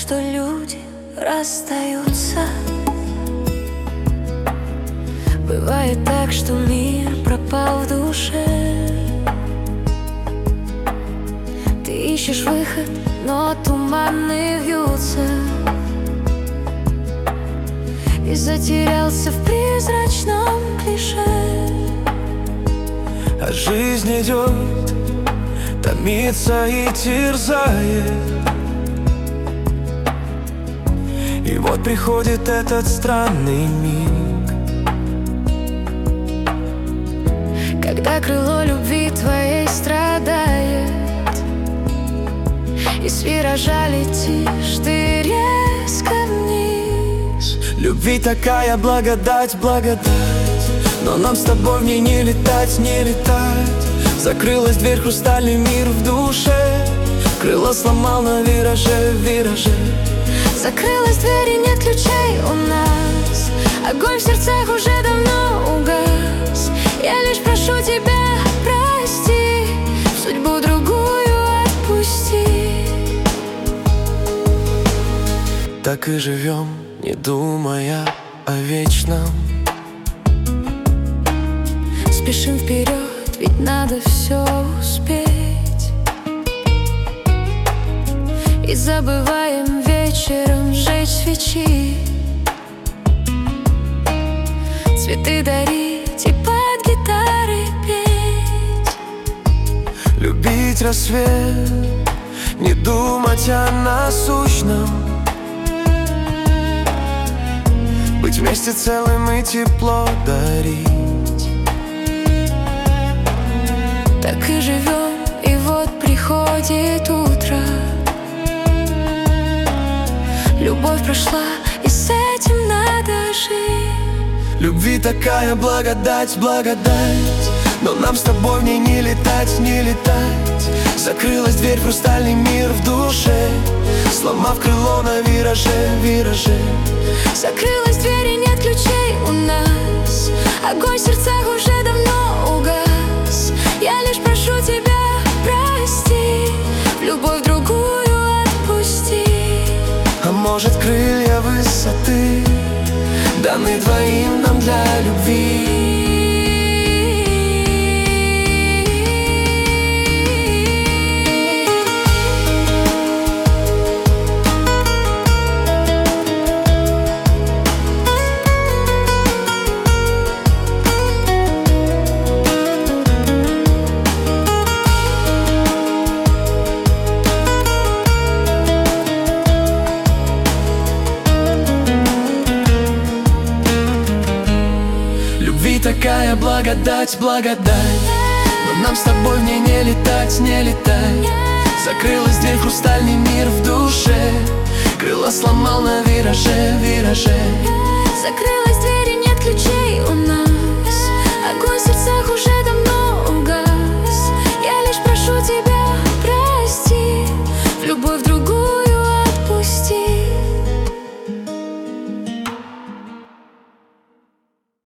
что люди расстаются. Бывает так, что мир пропал в душе. Ты ищешь выход, но туманы вьются, и затерялся в призрачном клише. А жизнь идет, томится и терзает. И вот приходит этот странный миг, когда крыло любви твоей страдает, и с виража летишь ты резко вниз. Любви такая благодать, благодать, но нам с тобой в ней не летать, не летать. Закрылась дверь, хрустальный мир в душе, крыло сломал на вираже, вираже. Закрылась дверь и нет ключей у нас, огонь в сердцах уже давно угас. Я лишь прошу тебя, прости, судьбу другую отпусти. Так и живем, не думая о вечном. Спешим вперед, ведь надо все успеть. И забываем вечером сжечь свечи, цветы дарить и под гитары петь. Любить рассвет, не думать о насущном, быть вместе целым и тепло дарить. Так и живем, и вот приходит утро. Любовь прошла, и с этим надо жить. Любви такая благодать, благодать, но нам с тобой в ней не летать, не летать. Закрылась дверь, хрустальный мир в душе, сломав крыло на вираже, вираже. Закрылась дверь и нет ключей у нас, огонь в сердцах уже давно угас. Я лишь прошу тебя, прости, в любовь другую отпусти. А может, крылья высоты даны двоим нам для любви? Такая благодать, благодать, но нам с тобой в ней не летать, не летать. Закрылась дверь, хрустальный мир в душе, крыло сломал на вираже, вираже. Закрылась